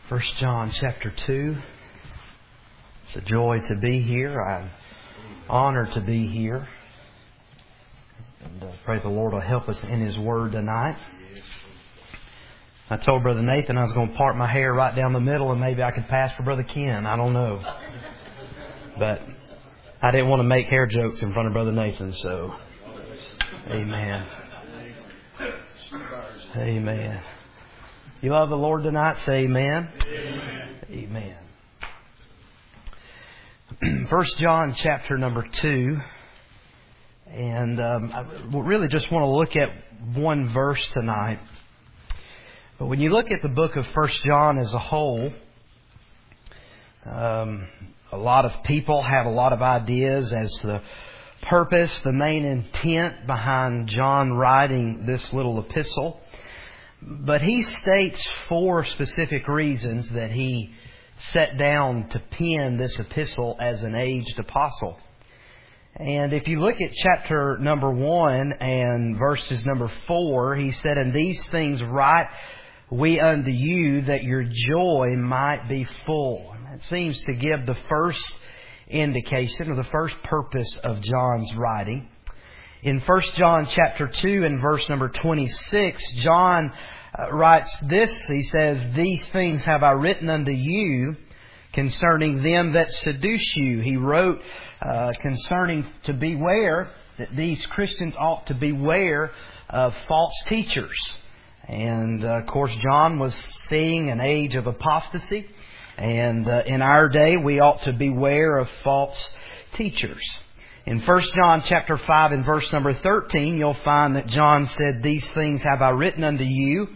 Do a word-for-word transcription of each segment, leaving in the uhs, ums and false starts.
First John chapter two. It's a joy to be here. I'm honored to be here. And uh, pray the Lord will help us in His Word tonight. I told Brother Nathan I was going to part my hair right down the middle and maybe I could pass for Brother Ken. I don't know. But I didn't want to make hair jokes in front of Brother Nathan, so amen. Amen. You love the Lord tonight? Say amen. Amen. Amen. First John chapter number two. And um, I really just want to look at one verse tonight. But when you look at the book of First John as a whole, um, a lot of people have a lot of ideas as to the purpose, the main intent behind John writing this little epistle. But he states four specific reasons that he set down to pen this epistle as an aged apostle. And if you look at chapter number one and verses number four, he said, "And these things write we unto you, that your joy might be full." And it seems to give the first indication or the first purpose of John's writing. In First John chapter two and verse number twenty-six, John uh, writes this. He says, "These things have I written unto you concerning them that seduce you." He wrote uh, concerning to beware, that these Christians ought to beware of false teachers. And uh, of course, John was seeing an age of apostasy. And uh, in our day, we ought to beware of false teachers. In First John chapter five and verse number thirteen, you'll find that John said, "These things have I written unto you,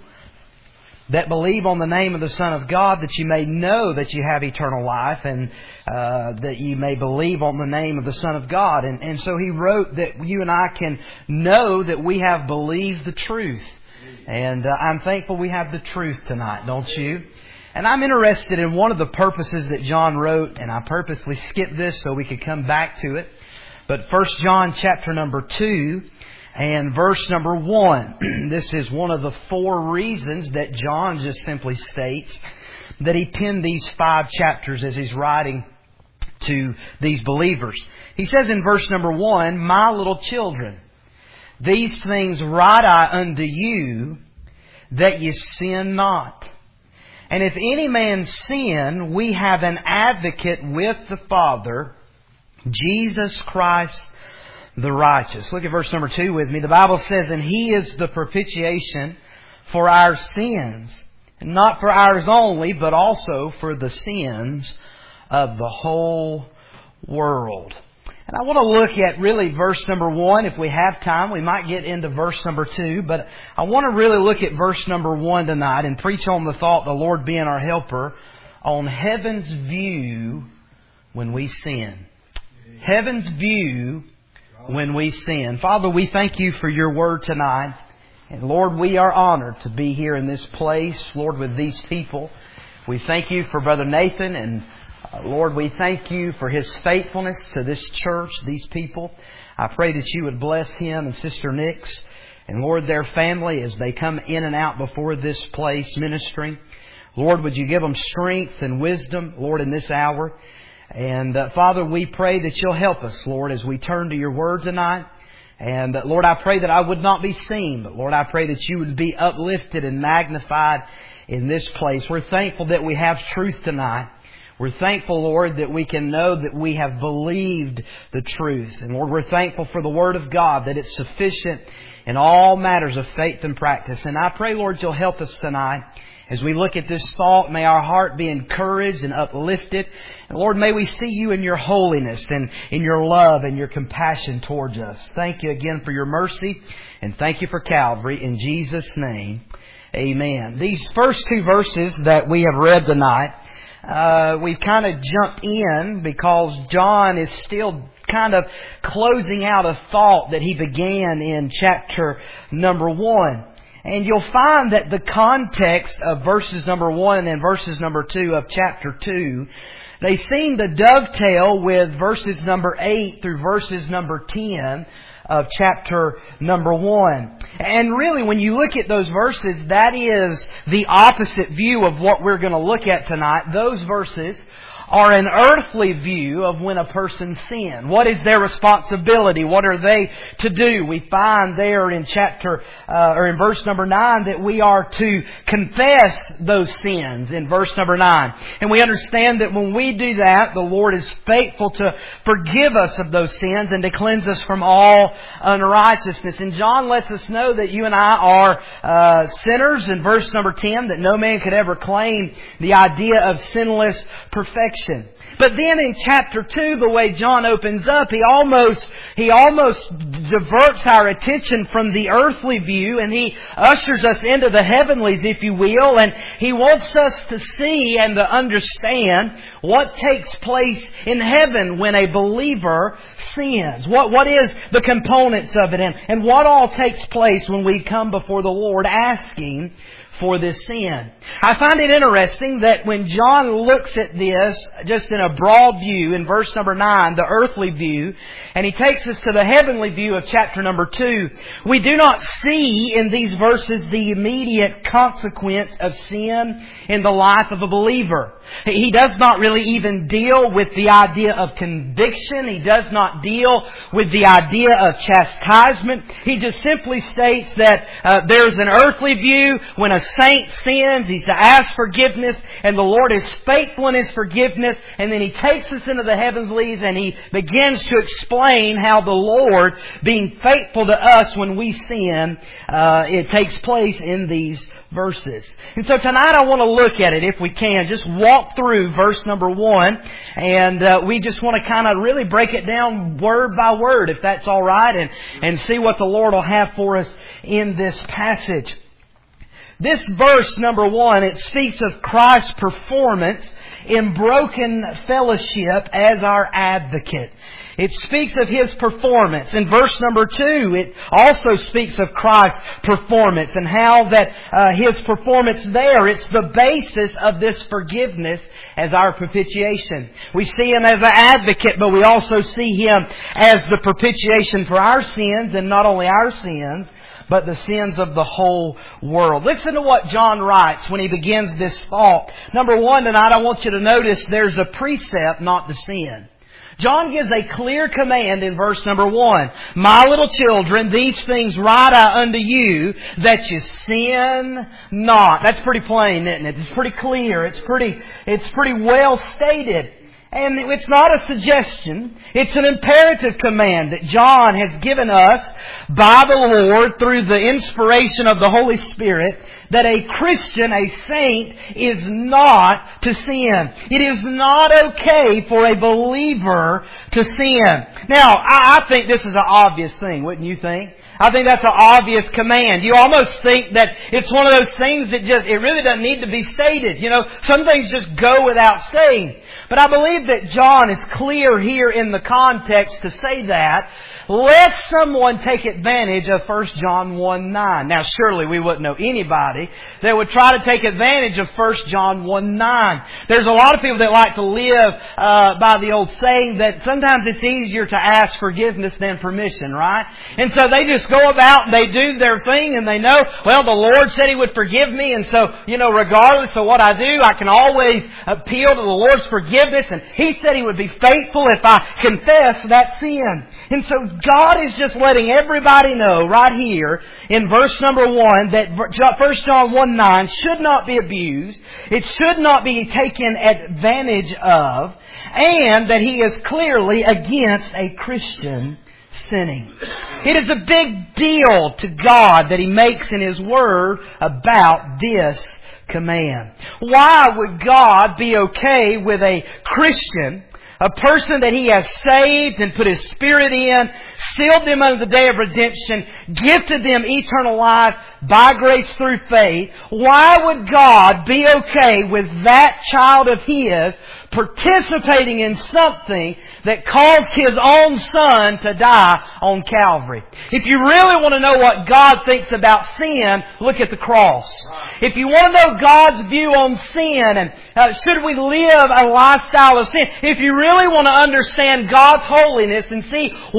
that believe on the name of the Son of God, that you may know that you have eternal life, and uh, that you may believe on the name of the Son of God." And, and so he wrote that you and I can know that we have believed the truth. And uh, I'm thankful we have the truth tonight, don't you? And I'm interested in one of the purposes that John wrote, and I purposely skipped this so we could come back to it. But First John chapter number two and verse number one. This is one of the four reasons that John just simply states that he penned these five chapters as he's writing to these believers. He says in verse number one, "My little children, these things write I unto you, that ye sin not. And if any man sin, we have an advocate with the Father, Jesus Christ the righteous." Look at verse number two with me. The Bible says, "And He is the propitiation for our sins, and not for ours only, but also for the sins of the whole world." And I want to look at really verse number one. If we have time, we might get into verse number two. But I want to really look at verse number one tonight and preach on the thought, the Lord being our helper, on heaven's view when we sin. Heaven's view when we sin. Father, we thank You for Your Word tonight. And Lord, we are honored to be here in this place, Lord, with these people. We thank You for Brother Nathan, and uh, Lord, we thank You for his faithfulness to this church, these people. I pray that You would bless him and Sister Nix, and Lord, their family as they come in and out before this place ministering. Lord, would You give them strength and wisdom, Lord, in this hour. And uh, Father, we pray that You'll help us, Lord, as we turn to Your Word tonight. And uh, Lord, I pray that I would not be seen, but Lord, I pray that You would be uplifted and magnified in this place. We're thankful that we have truth tonight. We're thankful, Lord, that we can know that we have believed the truth. And Lord, we're thankful for the Word of God, that it's sufficient in all matters of faith and practice. And I pray, Lord, You'll help us tonight. As we look at this thought, may our heart be encouraged and uplifted. And Lord, may we see You in Your holiness and in Your love and Your compassion towards us. Thank You again for Your mercy, and thank You for Calvary. In Jesus' name, amen. These first two verses that we have read tonight, uh, we've kind of jumped in because John is still kind of closing out a thought that he began in chapter number one. And you'll find that the context of verses number one and verses number two of chapter two, they seem to dovetail with verses number eight through verses number ten of chapter number one. And really, when you look at those verses, that is the opposite view of what we're going to look at tonight. Those verses are an earthly view of when a person sins. What is their responsibility? What are they to do? We find there in chapter, uh, or in verse number nine, that we are to confess those sins in verse number nine. And we understand that when we do that, the Lord is faithful to forgive us of those sins and to cleanse us from all unrighteousness. And John lets us know that you and I are uh, sinners in verse number ten, that no man could ever claim the idea of sinless perfection. But then in chapter two, the way John opens up, he almost he almost diverts our attention from the earthly view, and he ushers us into the heavenlies, if you will, and he wants us to see and to understand what takes place in heaven when a believer sins. What what is the components of it, and, and what all takes place when we come before the Lord asking for this sin. I find it interesting that when John looks at this just in a broad view in verse number nine, the earthly view, and he takes us to the heavenly view of chapter number two, we do not see in these verses the immediate consequence of sin in the life of a believer. He does not really even deal with the idea of conviction. He does not deal with the idea of chastisement. He just simply states that uh, there's an earthly view. When a saint sins, he's to ask forgiveness, and the Lord is faithful in His forgiveness. And then He takes us into the heavenlies, and He begins to explain how the Lord, being faithful to us when we sin, uh, it takes place in these verses. And so tonight I want to look at it, if we can, just walk through verse number one, and uh, we just want to kind of really break it down word by word, if that's all right, and, and see what the Lord will have for us in this passage. This verse number one, it speaks of Christ's performance in broken fellowship as our advocate. It speaks of His performance. In verse number two, it also speaks of Christ's performance and how that uh, His performance there, it's the basis of this forgiveness as our propitiation. We see Him as an advocate, but we also see Him as the propitiation for our sins, and not only our sins, but the sins of the whole world. Listen to what John writes when he begins this thought. Number one, tonight I want you to notice there's a precept not to sin. John gives a clear command in verse number one. My little children, these things write I unto you, that you sin not. That's pretty plain, isn't it? It's pretty clear. It's pretty, it's pretty well stated. And it's not a suggestion. It's an imperative command that John has given us by the Lord through the inspiration of the Holy Spirit, that a Christian, a saint, is not to sin. It is not okay for a believer to sin. Now, I, I think this is an obvious thing, wouldn't you think? I think that's an obvious command. You almost think that it's one of those things that just, it really doesn't need to be stated. You know, some things just go without saying. But I believe that John is clear here in the context to say that, lest someone take advantage of First John one nine. Now, surely we wouldn't know anybody that would try to take advantage of First John one nine. There's a lot of people that like to live uh, by the old saying that sometimes it's easier to ask forgiveness than permission, right? And so they just go about and they do their thing, and they know, well, the Lord said He would forgive me, and so, you know, regardless of what I do, I can always appeal to the Lord's forgiveness, and He said He would be faithful if I confess that sin. And so God is just letting everybody know right here in verse number one that First John one nine should not be abused. It should not be taken advantage of. And that He is clearly against a Christian sinning. It is a big deal to God that He makes in His Word about this command. Why would God be okay with a Christian, a person that He has saved and put His Spirit in, sealed them unto the day of redemption, gifted them eternal life by grace through faith? Why would God be okay with that child of His participating in something that caused His own Son to die on Calvary? If you really want to know what God thinks about sin, look at the cross. If you want to know God's view on sin and uh, should we live a lifestyle of sin, if you really want to understand God's holiness and see what He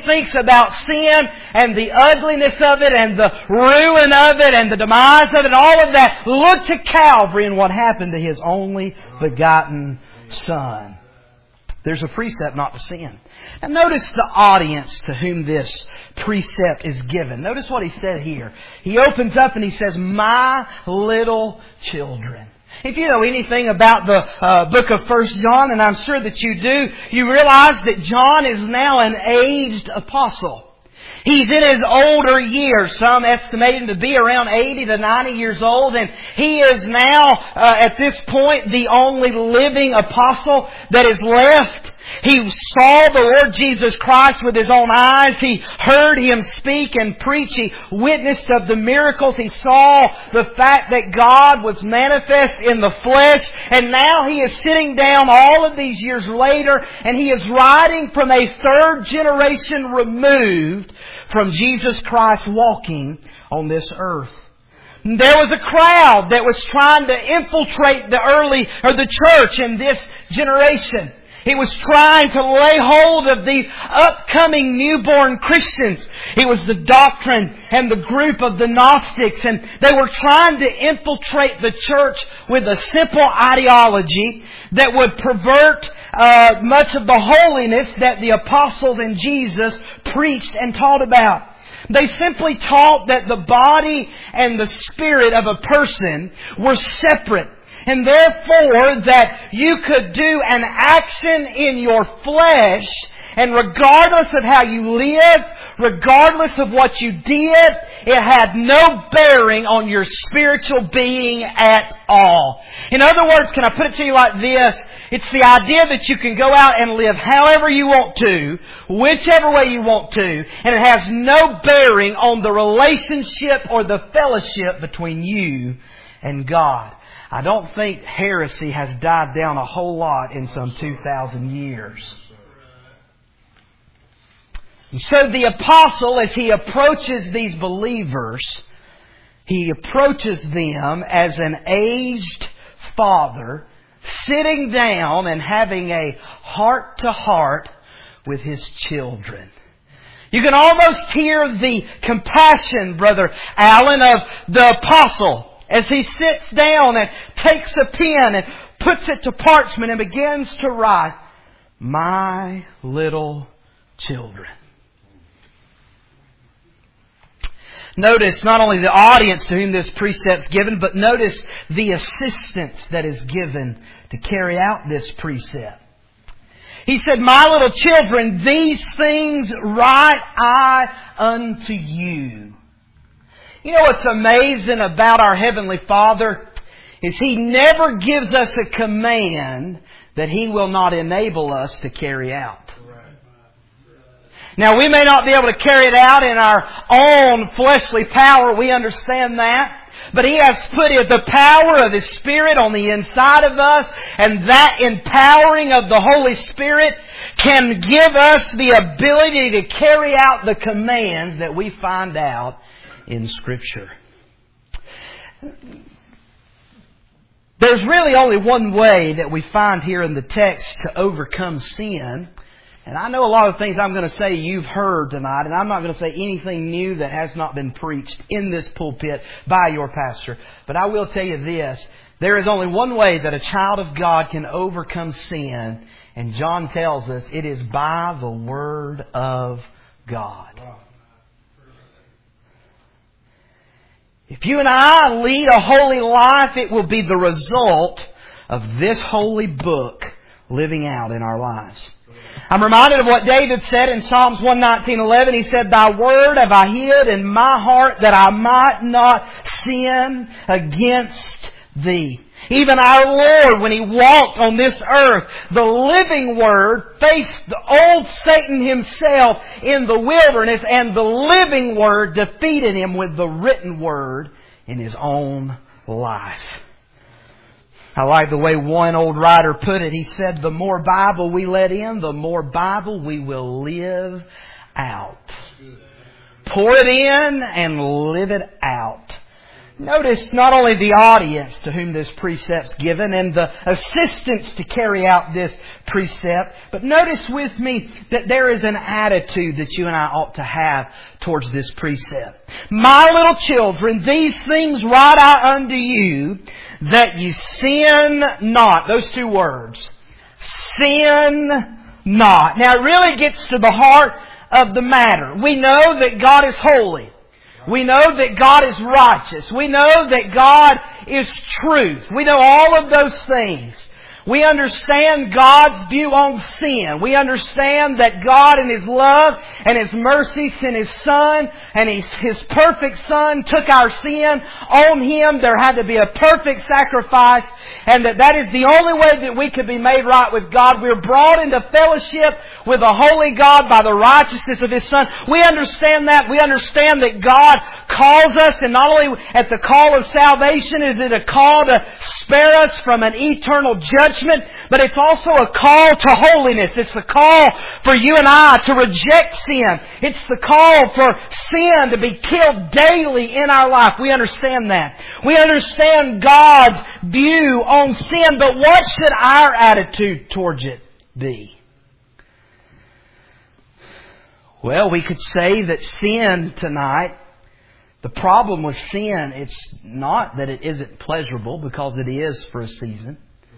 thinks about sin and the ugliness of it and the ruin of it and the demise of it and all of that, look to Calvary and what happened to His only begotten Son. There's a precept not to sin. And notice the audience to whom this precept is given. Notice what he said here. He opens up and he says, "My little children." If you know anything about the uh, book of First John, and I'm sure that you do, you realize that John is now an aged apostle. He's in his older years. Some estimate him to be around eighty to ninety years old. And he is now, uh, at this point, the only living apostle that is left. He saw the Lord Jesus Christ with his own eyes. He heard Him speak and preach. He witnessed of the miracles. He saw the fact that God was manifest in the flesh. And now he is sitting down all of these years later, and he is writing from a third generation removed from Jesus Christ walking on this earth. There was a crowd that was trying to infiltrate the early, or the church in this generation. It was trying to lay hold of the upcoming newborn Christians. It was the doctrine and the group of the Gnostics, and they were trying to infiltrate the church with a simple ideology that would pervert uh, much of the holiness that the apostles and Jesus preached and taught about. They simply taught that the body and the spirit of a person were separate. And therefore that you could do an action in your flesh, and regardless of how you lived, regardless of what you did, it had no bearing on your spiritual being at all. In other words, can I put it to you like this? It's the idea that you can go out and live however you want to, whichever way you want to, and it has no bearing on the relationship or the fellowship between you and God. I don't think heresy has died down a whole lot in some two thousand years. And so the apostle, as he approaches these believers, he approaches them as an aged father, sitting down and having a heart-to-heart with his children. You can almost hear the compassion, Brother Allen, of the apostle as he sits down and takes a pen and puts it to parchment and begins to write, "My little children." Notice not only the audience to whom this precept is given, but notice the assistance that is given to carry out this precept. He said, "My little children, these things write I unto you." You know what's amazing about our Heavenly Father is He never gives us a command that He will not enable us to carry out. Now, we may not be able to carry it out in our own fleshly power. We understand that. But He has put the power of His Spirit on the inside of us, and that empowering of the Holy Spirit can give us the ability to carry out the commands that we find out in Scripture. There's really only one way that we find here in the text to overcome sin. And I know a lot of things I'm going to say you've heard tonight, and I'm not going to say anything new that has not been preached in this pulpit by your pastor. But I will tell you this. There is only one way that a child of God can overcome sin. And John tells us it is by the Word of God. If you and I lead a holy life, it will be the result of this holy book living out in our lives. I'm reminded of what David said in Psalms one nineteen eleven. He said, "Thy word have I hid in my heart that I might not sin against Thee." Even our Lord, when He walked on this earth, the living Word faced the old Satan himself in the wilderness, and the living Word defeated him with the written Word in His own life. I like the way one old writer put it. He said, "The more Bible we let in, the more Bible we will live out." Pour it in and live it out. Notice not only the audience to whom this precept's given and the assistants to carry out this precept, but notice with me that there is an attitude that you and I ought to have towards this precept. My little children, these things write I unto you, that ye sin not. Those two words. Sin not. Now it really gets to the heart of the matter. We know that God is holy. We know that God is righteous. We know that God is truth. We know all of those things. We understand God's view on sin. We understand that God in His love and His mercy sent His Son, and His, His perfect Son took our sin on Him. There had to be a perfect sacrifice, and that that is the only way that we could be made right with God. We're brought into fellowship with a holy God by the righteousness of His Son. We understand that. We understand that God calls us, and not only at the call of salvation is it a call to spare us from an eternal judgment, but it's also a call to holiness. It's the call for you and I to reject sin. It's the call for sin to be killed daily in our life. We understand that. We understand God's view on sin, but what should our attitude towards it be? Well, we could say that sin tonight, the problem with sin, it's not that it isn't pleasurable, because it is for a season.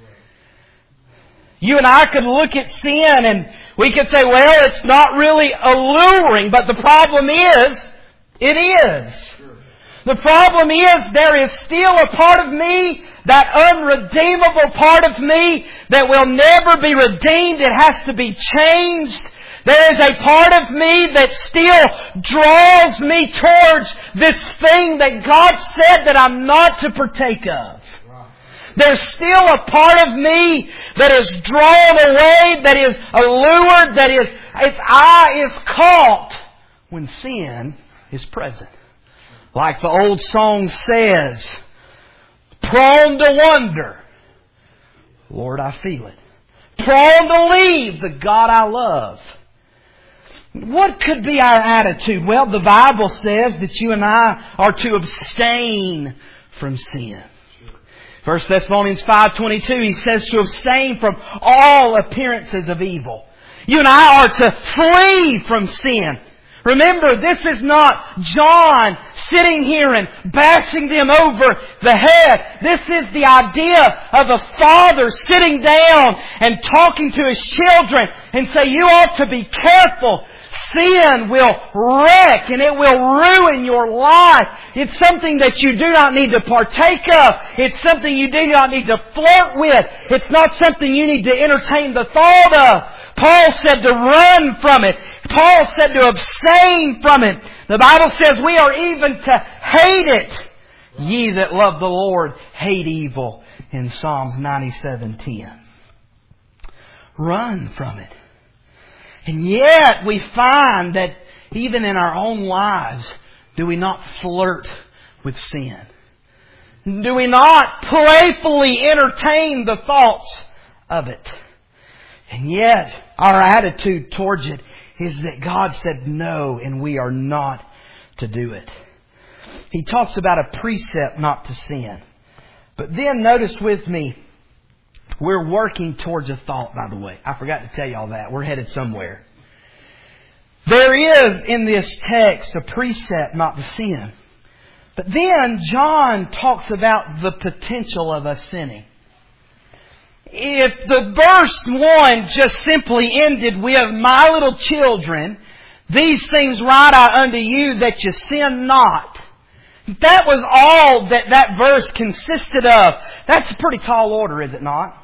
You and I could look at sin and we could say, well, it's not really alluring, but the problem is, it is. The problem is, there is still a part of me, that unredeemable part of me, that will never be redeemed. It has to be changed. There is a part of me that still draws me towards this thing that God said that I'm not to partake of. There's still a part of me that is drawn away, that is allured, that is, its eye is caught when sin is present. Like the old song says, prone to wonder, Lord, I feel it. Prone to leave the God I love. What could be our attitude? Well, the Bible says that you and I are to abstain from sin. First Thessalonians five twenty-two, he says to abstain from all appearances of evil. You and I are to flee from sin. Remember, this is not John sitting here and bashing them over the head. This is the idea of a father sitting down and talking to his children and say, you ought to be careful. Sin will wreck and it will ruin your life. It's something that you do not need to partake of. It's something you do not need to flirt with. It's not something you need to entertain the thought of. Paul said to run from it. Paul said to abstain from it. The Bible says we are even to hate it. Ye that love the Lord hate evil in Psalms ninety-seven ten. Run from it. And yet we find that even in our own lives, do we not flirt with sin? Do we not playfully entertain the thoughts of it? And yet our attitude towards it is that God said no, and we are not to do it. He talks about a precept not to sin. But then notice with me, we're working towards a thought, by the way. I forgot to tell you all that. We're headed somewhere. There is in this text a precept not to sin. But then John talks about the potential of us sinning. If the verse one just simply ended with, my little children, these things write I unto you that you sin not. That was all that that verse consisted of. That's a pretty tall order, is it not?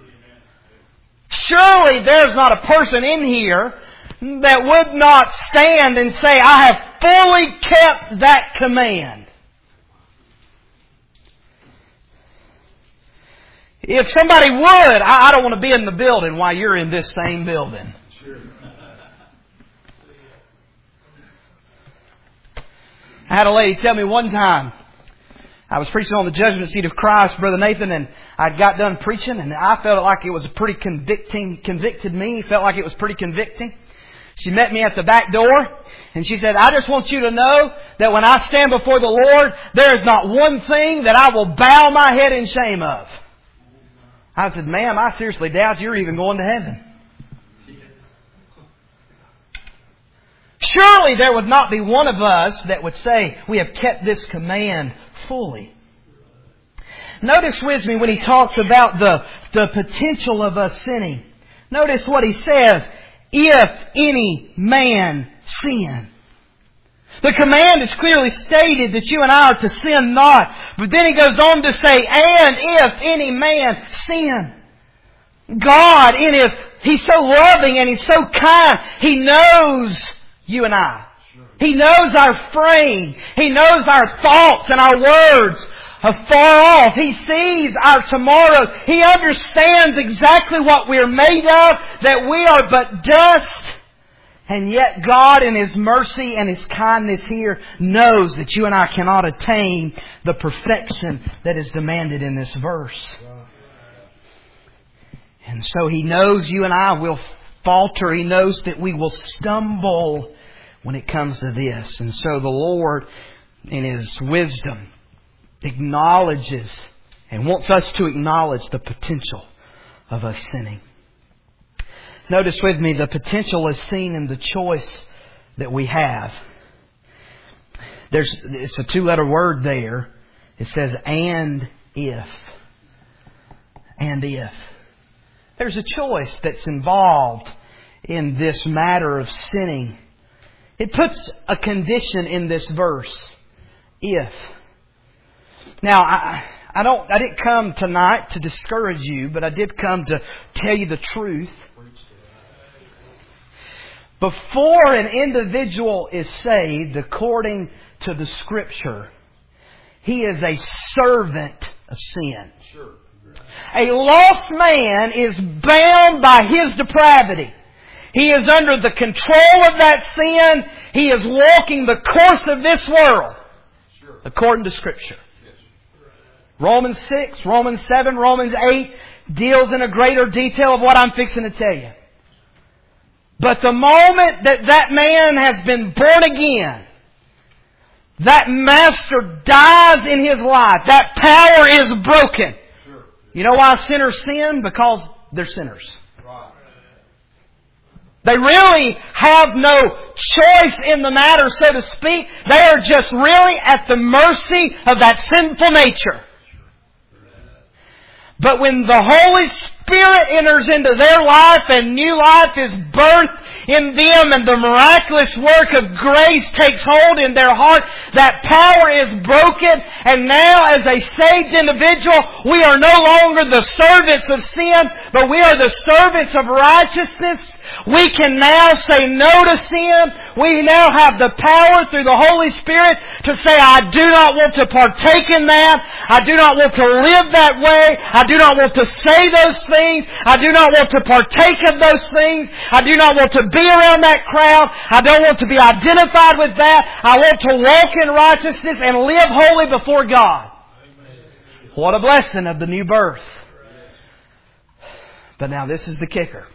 Surely there's not a person in here that would not stand and say, I have fully kept that command. If somebody would, I don't want to be in the building while you're in this same building. Sure. I had a lady tell me one time, I was preaching on the judgment seat of Christ, Brother Nathan, and I got done preaching, and I felt like it was pretty convicting, convicted me, felt like it was pretty convicting. She met me at the back door, and she said, I just want you to know that when I stand before the Lord, there is not one thing that I will bow my head in shame of. I said, ma'am, I seriously doubt you're even going to heaven. Surely there would not be one of us that would say we have kept this command fully. Notice with me when he talks about the, the potential of us sinning. Notice what he says, if any man sin. The command is clearly stated that you and I are to sin not. But then he goes on to say, and if any man sin. God, in His, He's so loving and He's so kind. He knows you and I. He knows our frame. He knows our thoughts and our words afar off. He sees our tomorrow. He understands exactly what we're made of, that we are but dust. And yet God in His mercy and His kindness here knows that you and I cannot attain the perfection that is demanded in this verse. And so He knows you and I will falter. He knows that we will stumble when it comes to this. And so the Lord, in His wisdom, acknowledges and wants us to acknowledge the potential of us sinning. Notice with me, the potential is seen in the choice that we have. There's, it's a two-letter word there. It says, and if. And if. There's a choice that's involved in this matter of sinning. It puts a condition in this verse. If. Now, I, I don't, I didn't come tonight to discourage you, but I did come to tell you the truth. Before an individual is saved, according to the Scripture, he is a servant of sin. A lost man is bound by his depravity. He is under the control of that sin. He is walking the course of this world, according to Scripture. Romans six, Romans seven, Romans eight deals in a greater detail of what I'm fixing to tell you. But the moment that that man has been born again, that master dies in his life. That power is broken. Sure. You know why sinners sin? Because they're sinners. Right. They really have no choice in the matter, so to speak. They are just really at the mercy of that sinful nature. But when the Holy Spirit enters into their life and new life is birthed in them and the miraculous work of grace takes hold in their heart, that power is broken, and now as a saved individual, we are no longer the servants of sin, but we are the servants of righteousness. We can now say no to sin. We now have the power through the Holy Spirit to say, I do not want to partake in that. I do not want to live that way. I do not want to say those things. I do not want to partake of those things. I do not want to be around that crowd. I don't want to be identified with that. I want to walk in righteousness and live holy before God. What a blessing of the new birth. But now this is the kicker.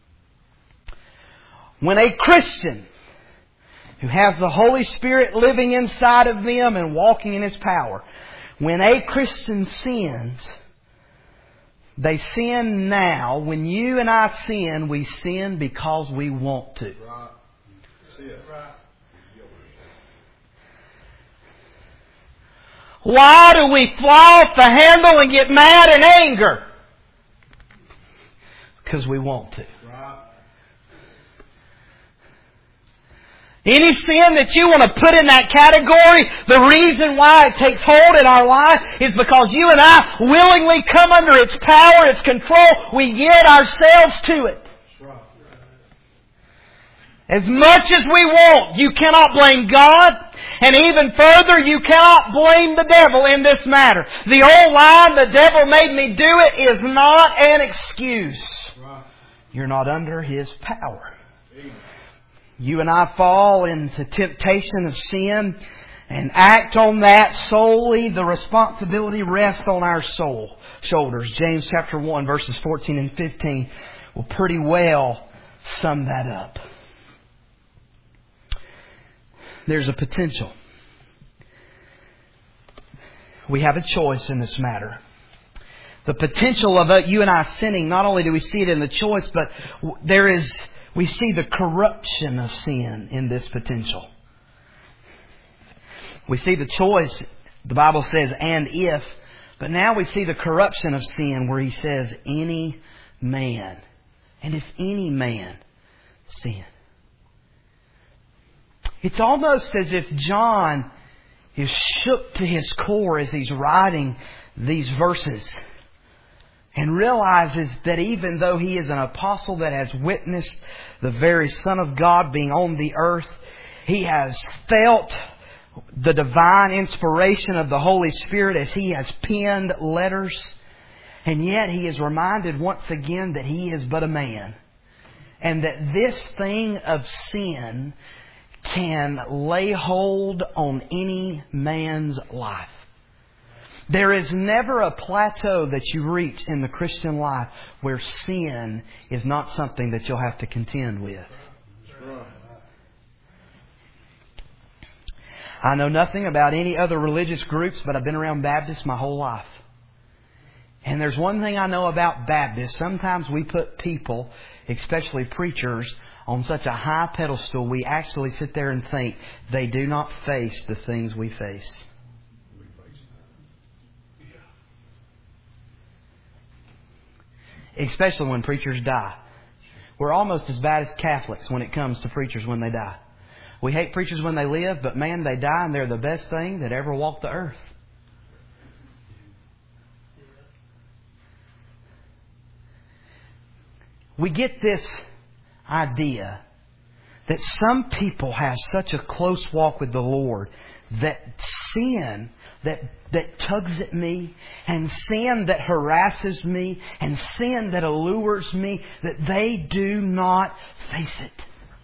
When a Christian who has the Holy Spirit living inside of them and walking in His power, when a Christian sins, they sin now. When you and I sin, we sin because we want to. Right. Right. Why do we fly off the handle and get mad and anger? Because we want to. Right. Any sin that you want to put in that category, the reason why it takes hold in our life is because you and I willingly come under its power, its control. We yield ourselves to it. As much as we want, you cannot blame God. And even further, you cannot blame the devil in this matter. The old line, the devil made me do it, is not an excuse. You're not under his power. You and I fall into temptation of sin and act on that solely. The responsibility rests on our soul shoulders. James chapter one verses fourteen and fifteen will pretty well sum that up. there's a potential. We have a choice in this matter. The potential of you and I sinning, not only do we see it in the choice, but there is, we see the corruption of sin in this potential. We see the choice, the Bible says, and if, but now we see the corruption of sin where He says, any man. And if any man sin. It's almost as if John is shook to his core as he's writing these verses and realizes that even though he is an apostle that has witnessed the very Son of God being on the earth, he has felt the divine inspiration of the Holy Spirit as he has penned letters. And yet he is reminded once again that he is but a man. And that this thing of sin can lay hold on any man's life. There is never a plateau that you reach in the Christian life where sin is not something that you'll have to contend with. I know nothing about any other religious groups, but I've been around Baptists my whole life. And there's one thing I know about Baptists. Sometimes we put people, especially preachers, on such a high pedestal we actually sit there and think they do not face the things we face. Especially when preachers die. We're almost as bad as Catholics when it comes to preachers when they die. We hate preachers when they live, but man, they die and they're the best thing that ever walked the earth. We get this idea that some people have such a close walk with the Lord that sin that that tugs at me, and sin that harasses me, and sin that allures me, that they do not face it.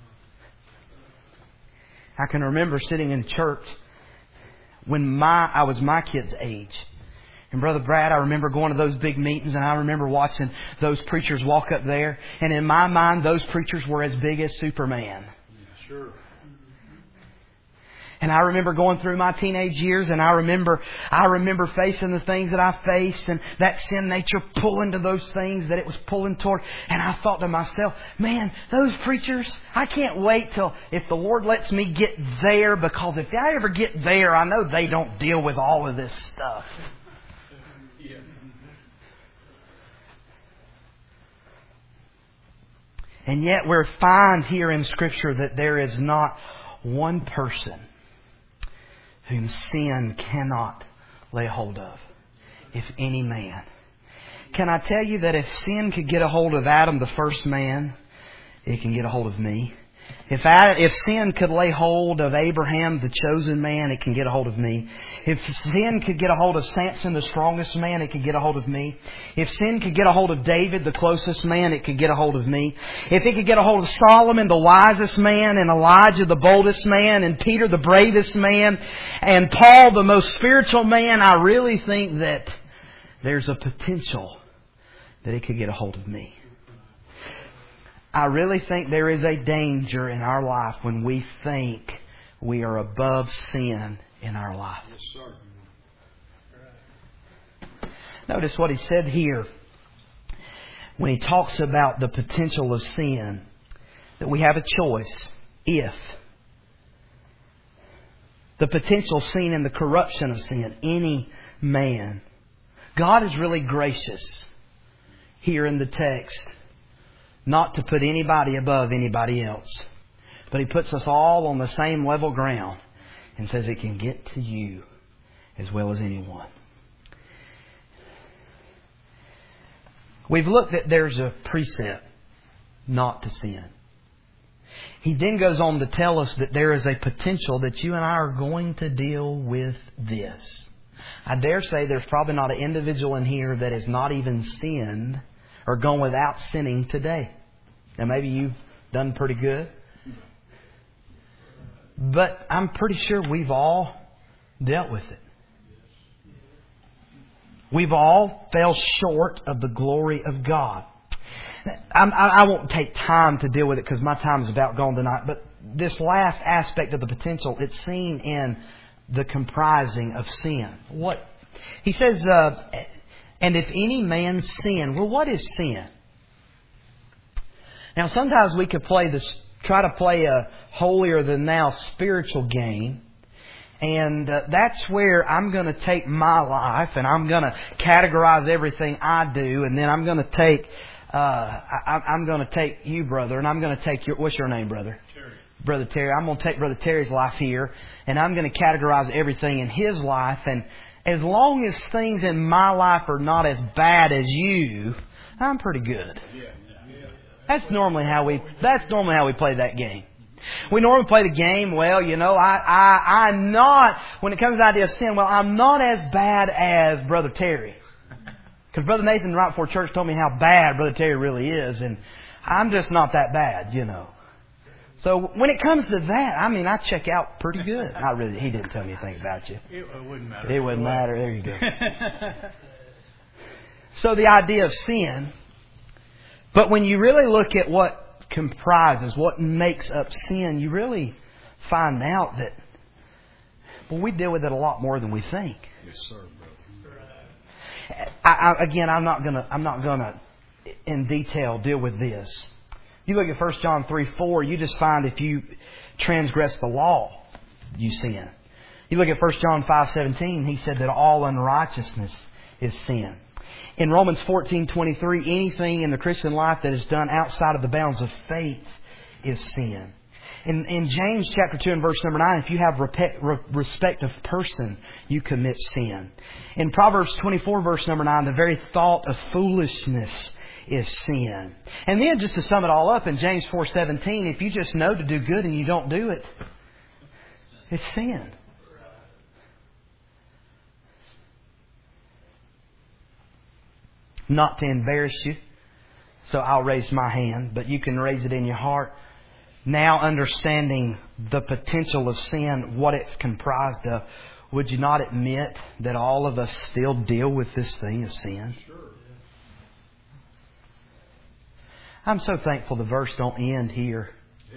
I can remember sitting in church when my I was my kid's age. And Brother Brad, I remember going to those big meetings, and I remember watching those preachers walk up there. And in my mind, those preachers were as big as Superman. Sure. And I remember going through my teenage years, and I remember I remember facing the things that I faced, and that sin nature pulling to those things that it was pulling toward. And I thought to myself, man, those preachers, I can't wait till if the Lord lets me get there, because if I ever get there, I know they don't deal with all of this stuff. And yet we find here in Scripture that there is not one person whom sin cannot lay hold of, if any man. Can I tell you that if sin could get a hold of Adam, the first man, it can get a hold of me. If I, if sin could lay hold of Abraham, the chosen man, it can get a hold of me. If sin could get a hold of Samson, the strongest man, it could get a hold of me. If sin could get a hold of David, the closest man, it could get a hold of me. If it could get a hold of Solomon, the wisest man, and Elijah, the boldest man, and Peter, the bravest man, and Paul, the most spiritual man, I really think that there's a potential that it could get a hold of me. I really think there is a danger in our life when we think we are above sin in our life. Yes, sir. Notice what he said here when he talks about the potential of sin, that we have a choice if. The potential seen in the corruption of sin, any man. God is really gracious here in the text. Not to put anybody above anybody else. But He puts us all on the same level ground and says it can get to you as well as anyone. We've looked at there's a precept not to sin. He then goes on to tell us that there is a potential that you and I are going to deal with this. I dare say there's probably not an individual in here that has not even sinned or gone without sinning today. Now maybe you've done pretty good. But I'm pretty sure we've all dealt with it. We've all fell short of the glory of God. I'm, I, I won't take time to deal with it because my time is about gone tonight. But this last aspect of the potential, it's seen in the comprising of sin. What he says, uh, and if any man sin, well, what is sin? Now, sometimes we could play this, try to play a holier than thou spiritual game. And uh, that's where I'm going to take my life and I'm going to categorize everything I do. And then I'm going to take, uh, I, I'm going to take you, brother, and I'm going to take your, what's your name, brother? Terry. Brother Terry. I'm going to take Brother Terry's life here. And I'm going to categorize everything in his life. And as long as things in my life are not as bad as you, I'm pretty good. That's normally how we, that's normally how we play that game. We normally play the game, well, you know, I, I, I'm not, when it comes to the idea of sin, well, I'm not as bad as Brother Terry. Because Brother Nathan right before church told me how bad Brother Terry really is, and I'm just not that bad, you know. So when it comes to that, I mean, I check out pretty good. Not really, he didn't tell me anything about you. It wouldn't matter. It wouldn't matter, there you go. So the idea of sin, but when you really look at what comprises, what makes up sin, you really find out that, well, we deal with it a lot more than we think. Yes, sir, brother. I, I, again, I'm not gonna, I'm not gonna, in detail, deal with this. You look at First John three four, you just find if you transgress the law, you sin. You look at First John five seventeen, he said that all unrighteousness is sin. In Romans fourteen twenty-three, anything in the Christian life that is done outside of the bounds of faith is sin. In, in James chapter two and verse number nine, if you have respect of person, you commit sin. In Proverbs twenty-four verse number nine, the very thought of foolishness is sin. And then just to sum it all up, in James four seventeen, if you just know to do good and you don't do it, it's sin. Not to embarrass you, so I'll raise my hand, but you can raise it in your heart. Now understanding the potential of sin, what it's comprised of, would you not admit that all of us still deal with this thing of sin? Sure. I'm so thankful the verse don't end here.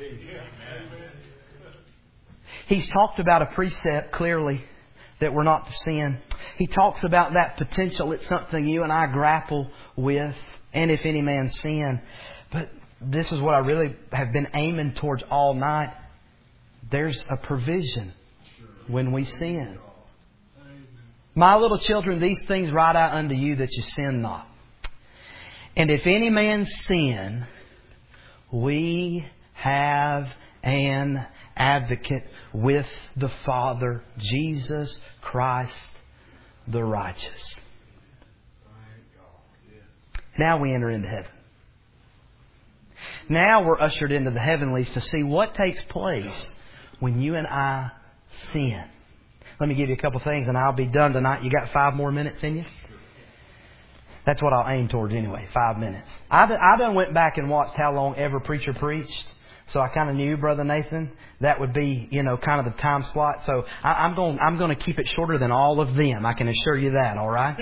He's talked about a precept clearly that we're not to sin. He talks about that potential. It's something you and I grapple with. And if any man sin. But this is what I really have been aiming towards all night. There's a provision when we sin. My little children, these things write out unto you that you sin not. And if any man sin, we have an advocate with the Father, Jesus Christ the righteous. Now we enter into heaven. Now we're ushered into the heavenlies to see what takes place when you and I sin. Let me give you a couple things and I'll be done tonight. You got five more minutes in you? That's what I'll aim towards anyway, five minutes. I, d- I done went back and watched how long every preacher preached. So I kind of knew, Brother Nathan, that would be, you know, kind of the time slot. So I, I'm going I'm going to keep it shorter than all of them. I can assure you that, all right?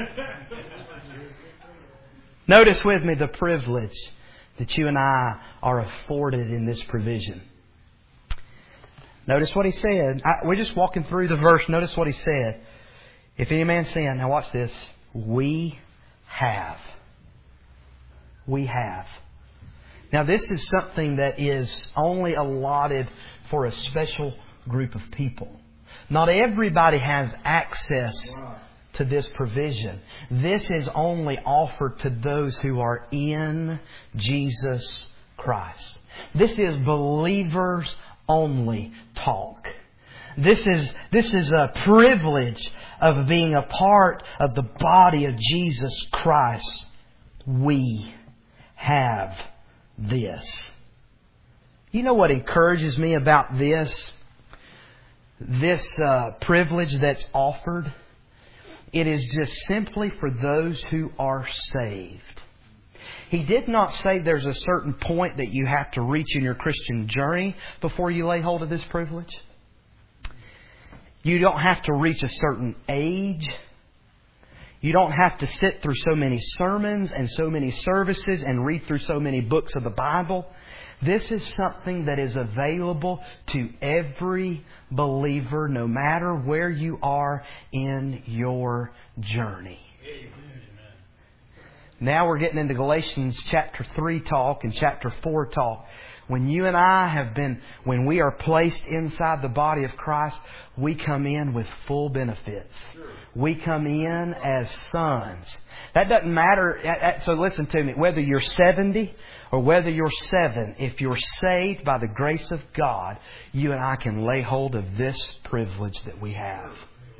Notice with me the privilege that you and I are afforded in this provision. Notice what he said. I, we're just walking through the verse. Notice what he said. If any man sin, now watch this. We have. We have. Now this is something that is only allotted for a special group of people. Not everybody has access to this provision. This is only offered to those who are in Jesus Christ. This is believers only talk. This is, this is a privilege of being a part of the body of Jesus Christ. We have this. You know what encourages me about this? This uh, privilege that's offered? It is just simply for those who are saved. He did not say there's a certain point that you have to reach in your Christian journey before you lay hold of this privilege. You don't have to reach a certain age. You don't have to sit through so many sermons and so many services and read through so many books of the Bible. This is something that is available to every believer, no matter where you are in your journey. Now we're getting into Galatians chapter three talk and chapter four talk. When you and I have been, when we are placed inside the body of Christ, we come in with full benefits. We come in as sons. That doesn't matter. So listen to me. Whether you're seventy or whether you're seven, if you're saved by the grace of God, you and I can lay hold of this privilege that we have.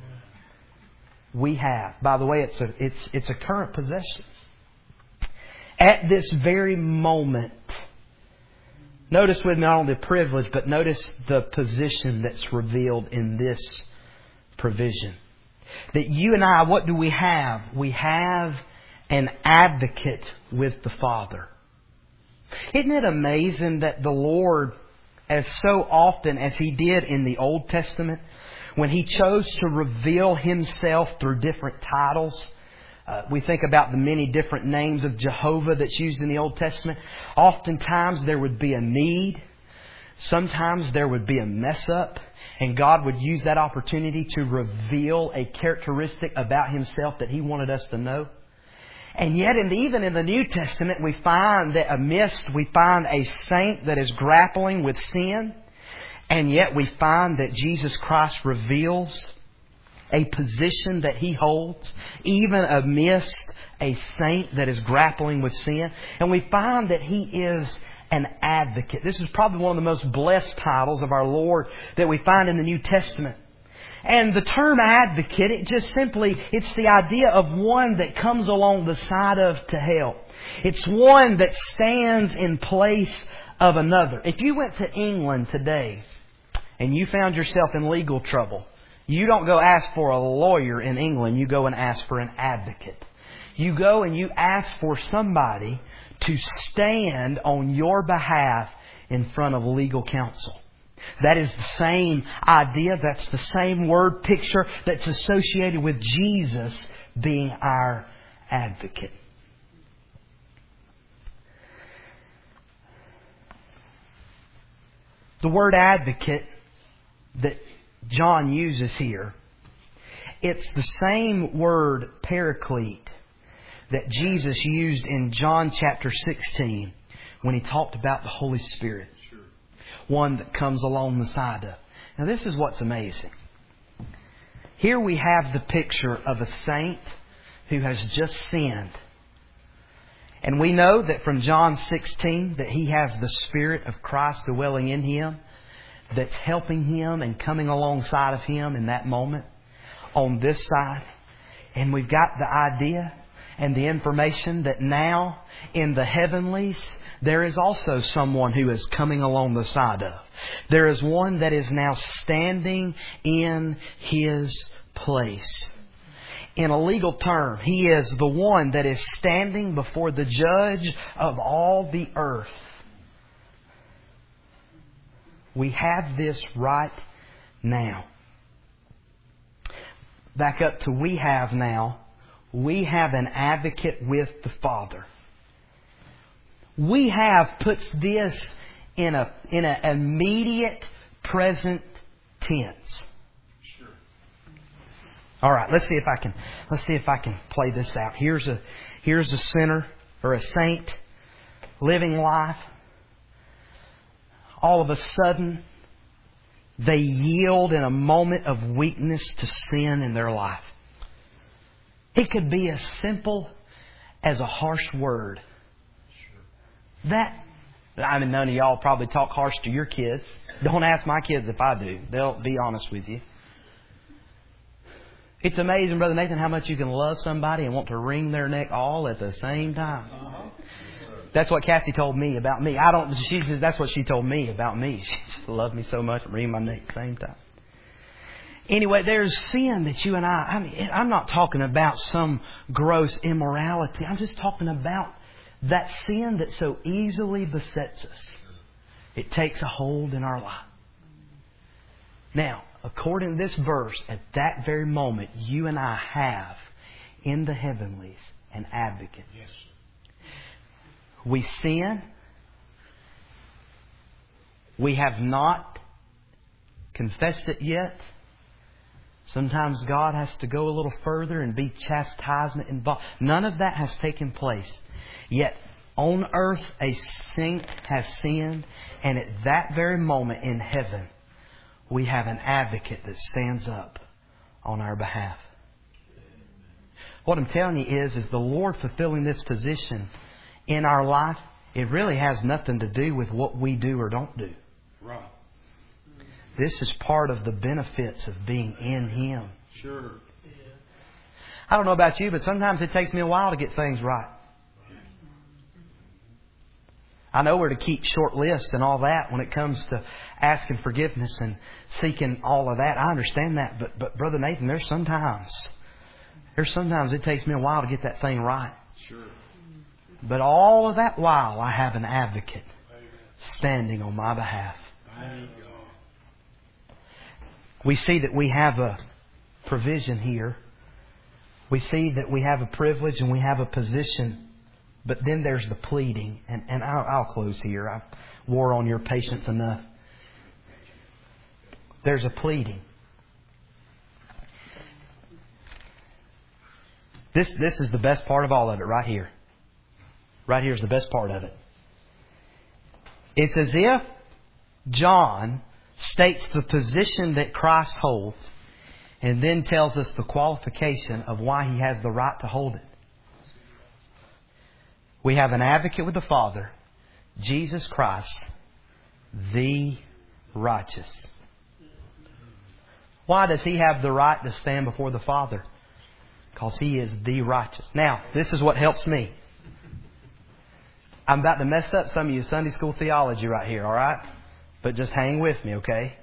We have. By the way, it's a, it's, it's a current possession. At this very moment, notice with me not only the privilege, but notice the position that's revealed in this provision. That you and I, what do we have? We have an advocate with the Father. Isn't it amazing that the Lord, as so often as He did in the Old Testament, when He chose to reveal Himself through different titles, uh, we think about the many different names of Jehovah that's used in the Old Testament. Oftentimes there would be a need. Sometimes there would be a mess up. And God would use that opportunity to reveal a characteristic about Himself that He wanted us to know. And yet, in the, even in the New Testament, we find that amidst, we find a saint that is grappling with sin. And yet we find that Jesus Christ reveals a position that He holds, even amidst a saint that is grappling with sin. And we find that He is an advocate. This is probably one of the most blessed titles of our Lord that we find in the New Testament. And the term advocate, it just simply, it's the idea of one that comes along the side of to help. It's one that stands in place of another. If you went to England today and you found yourself in legal trouble, you don't go ask for a lawyer in England, you go and ask for an advocate. You go and you ask for somebody to stand on your behalf in front of legal counsel. That is the same idea, that's the same word picture that's associated with Jesus being our advocate. The word advocate that John uses here, it's the same word paraclete that Jesus used in John chapter sixteen when He talked about the Holy Spirit. Sure. One that comes along the side of. Now this is what's amazing. Here we have the picture of a saint who has just sinned. And we know that from John sixteen that he has the Spirit of Christ dwelling in him, that's helping him and coming alongside of him in that moment on this side. And we've got the idea and the information that now in the heavenlies there is also someone who is coming along the side of. There is one that is now standing in His place. In a legal term, He is the one that is standing before the judge of all the earth. We have this right now. Back up to we have now. We have an advocate with the Father. We have puts this in a in an immediate present tense. Sure. All right, let's see if I can let's see if I can play this out. Here's a here's a sinner or a saint living life. All of a sudden, they yield in a moment of weakness to sin in their life. It could be as simple as a harsh word. That, I mean, none of y'all probably talk harsh to your kids. Don't ask my kids if I do. They'll be honest with you. It's amazing, Brother Nathan, how much you can love somebody and want to wring their neck all at the same time. Uh-huh. That's what Cassie told me about me. I don't. She says that's what she told me about me. She just loved me so much and wring my neck at the same time. Anyway, there's sin that you and I. I mean, I'm not talking about some gross immorality. I'm just talking about that sin that so easily besets us. It takes a hold in our life. Now, according to this verse, at that very moment, you and I have in the heavenlies an advocate. Yes. We sin. We have not confessed it yet. Sometimes God has to go a little further and be chastisement involved. None of that has taken place. Yet on earth a saint has sinned, and at that very moment in heaven we have an advocate that stands up on our behalf. What I'm telling you is, is the Lord fulfilling this position in our life, it really has nothing to do with what we do or don't do. Right. This is part of the benefits of being in Him. Sure. I don't know about you, but sometimes it takes me a while to get things right. I know where to keep short lists and all that when it comes to asking forgiveness and seeking all of that. I understand that, but but Brother Nathan, there's sometimes there's sometimes it takes me a while to get that thing right. Sure. But all of that while, I have an advocate standing on my behalf. Thank God. We see that we have a provision here. We see that we have a privilege and we have a position. But then there's the pleading. And, and I'll, I'll close here. I've wore on your patience enough. There's a pleading. This, this is the best part of all of it right here. Right here is the best part of it. It's as if John states the position that Christ holds and then tells us the qualification of why He has the right to hold it. We have an advocate with the Father, Jesus Christ, the righteous. Why does He have the right to stand before the Father? Because He is the righteous. Now, this is what helps me. I'm about to mess up some of you Sunday school theology right here, all right? But just hang with me, okay?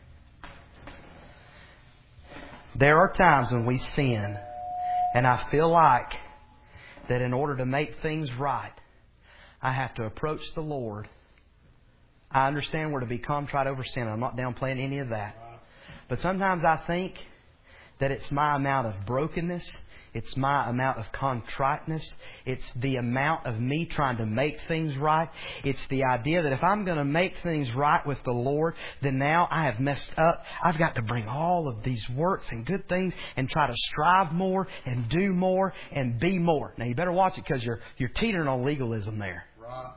There are times when we sin, and I feel like that in order to make things right, I have to approach the Lord. I understand we're to be contrite over sin. I'm not downplaying any of that. But sometimes I think that it's my amount of brokenness. It's my amount of contriteness. It's the amount of me trying to make things right. It's the idea that if I'm going to make things right with the Lord, then now I have messed up. I've got to bring all of these works and good things and try to strive more and do more and be more. Now you better watch it because you're you're teetering on legalism there. Right.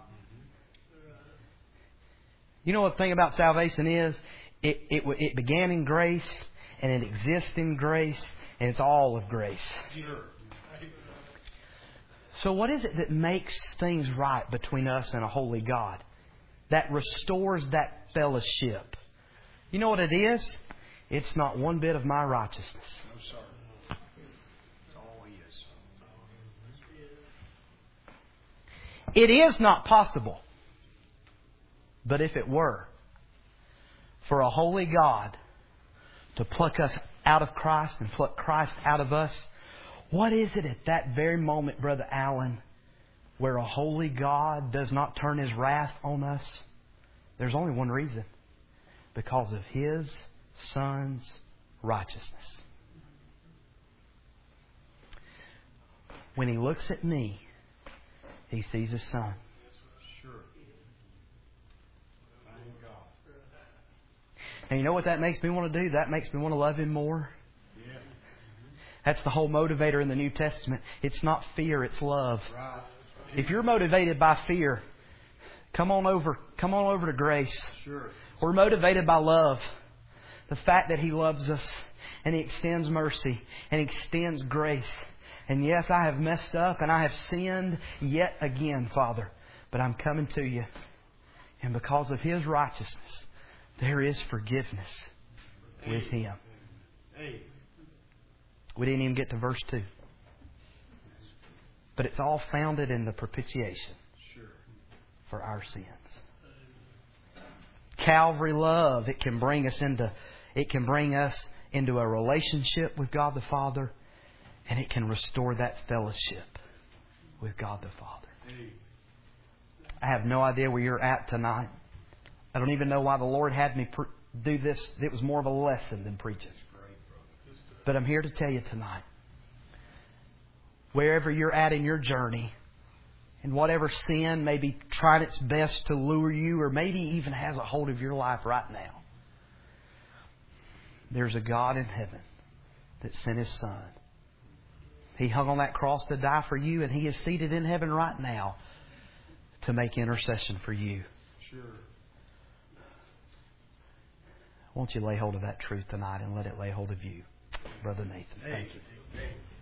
You know what the thing about salvation is? It it it began in grace and it exists in grace. And it's all of grace. Sure. So what is it that makes things right between us and a holy God? That restores that fellowship. You know what it is? It's not one bit of my righteousness. No, sir. It's all His. It is not possible. But if it were, for a holy God to pluck us out of Christ and pluck Christ out of us, what is it at that very moment, Brother Allen, where a holy God does not turn His wrath on us? There's only one reason. Because of His Son's righteousness. When He looks at me, He sees His Son. Sure. Thank God. And you know what that makes me want to do? That makes me want to love Him more. Yeah. That's the whole motivator in the New Testament. It's not fear, it's love. Right. If you're motivated by fear, come on over, come on over to grace. Sure. We're motivated by love. The fact that He loves us and He extends mercy and He extends grace. And yes, I have messed up and I have sinned yet again, Father. But I'm coming to You. And because of His righteousness, there is forgiveness with Him. Hey. We didn't even get to verse two. But it's all founded in the propitiation Sure. for our sins. Calvary love, it can bring us into it can bring us into a relationship with God the Father, and it can restore that fellowship with God the Father. Hey. I have no idea where you're at tonight. I don't even know why the Lord had me pre- do this. It was more of a lesson than preaching. But I'm here to tell you tonight. wherever you're at in your journey, and whatever sin may be trying its best to lure you, or maybe even has a hold of your life right now, there's a God in heaven that sent His Son. He hung on that cross to die for you, and He is seated in heaven right now to make intercession for you. Sure. Won't you lay hold of that truth tonight and let it lay hold of you? Brother Nathan, thank you.